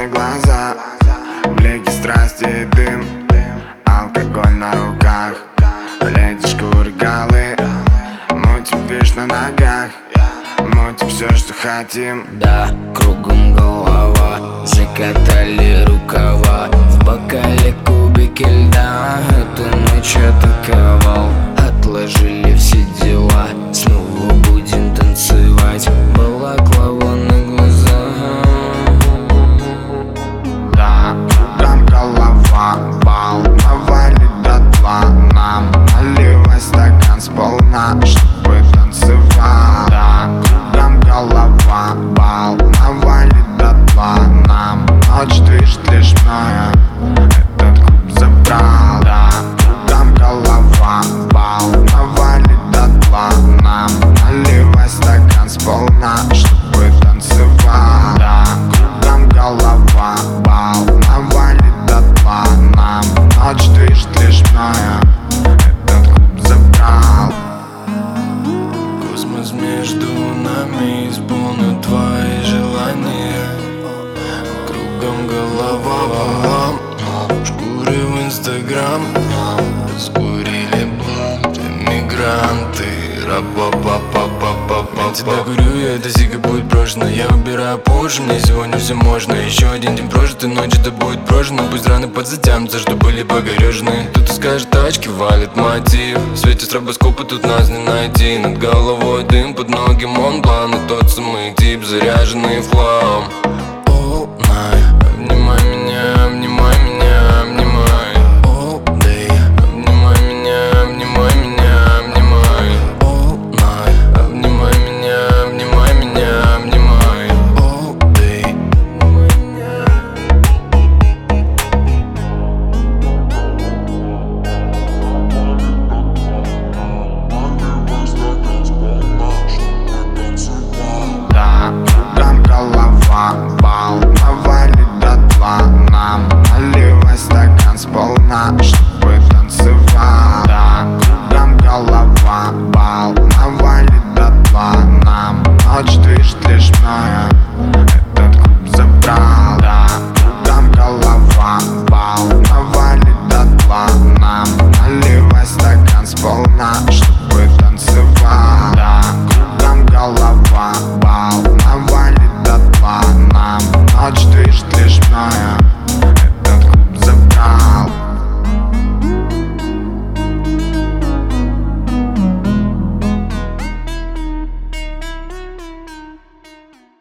на глаза, блики страсти и дым, алкоголь на руках, леди шкуры голы, мутим движ на ногах, мутим все, что хотим. Да, кругом голова, закатали рукава, в бокале кубики льда, эту ночь атаковал. Отложили все дела, снова будем танцевать, балаклава на глаза. Да, кругом голова, бал навалит дотла, нам наливай стакан сполна, чтобы танцевал. Да, кругом голова, бал навалит дотла, нам ночь движет лишь мною, этот клуб забрал. Да, кругом голова, бал навалит дотла, нам наливай стакан сполна, чтобы танцевал. Да, кругом голова, бал навалит дотла, нам ночь движет лишь мною, этот клуб забрал. Космос между нами исполнит твои желания. Кругом голова, шкуры в Инстаграм, скурили блант, эмигранты, рапа-па-па-па-па-па. Я тебя курю, и эта сига будет брошена. Я выбираю позже, мне сегодня все можно. Еще один день прожит, и ночь это будет прожена. Пусть раны подзатянутся, что были погорежены. Тут скажет, тачки валит мотив. В свете стробоскопа тут нас не найти. Над головой дым, под ноги Монблан, и тот самый тип, заряженный в хлам.